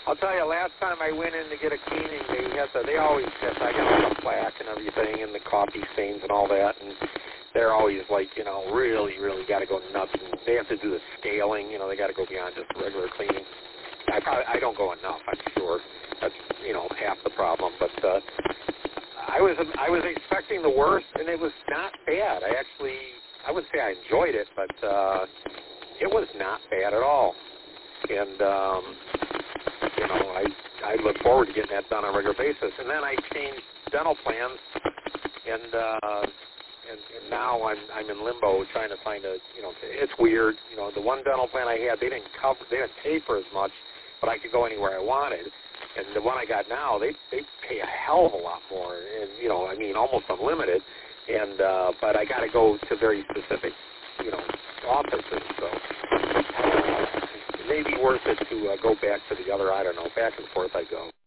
I'll tell you, last time I went in to get a cleaning, they always have, I got all the plaque and everything and the coffee stains and all that, and they're always like, really, really got to go nuts. And they have to do the scaling, they got to go beyond just regular cleaning. I don't go enough, I'm sure. That's, half the problem. But I was expecting the worst, and it was not bad. I wouldn't say I enjoyed it, but it was not bad at all. And, I look forward to getting that done on a regular basis. And then I changed dental plans, and now I'm in limbo trying to find it's weird. The one dental plan I had, they didn't pay for as much, but I could go anywhere I wanted. And the one I got now, they pay a hell of a lot more, and almost unlimited. And but I got to go to very specific, offices. So it may be worth it to go back to the other. I don't know. Back and forth I go.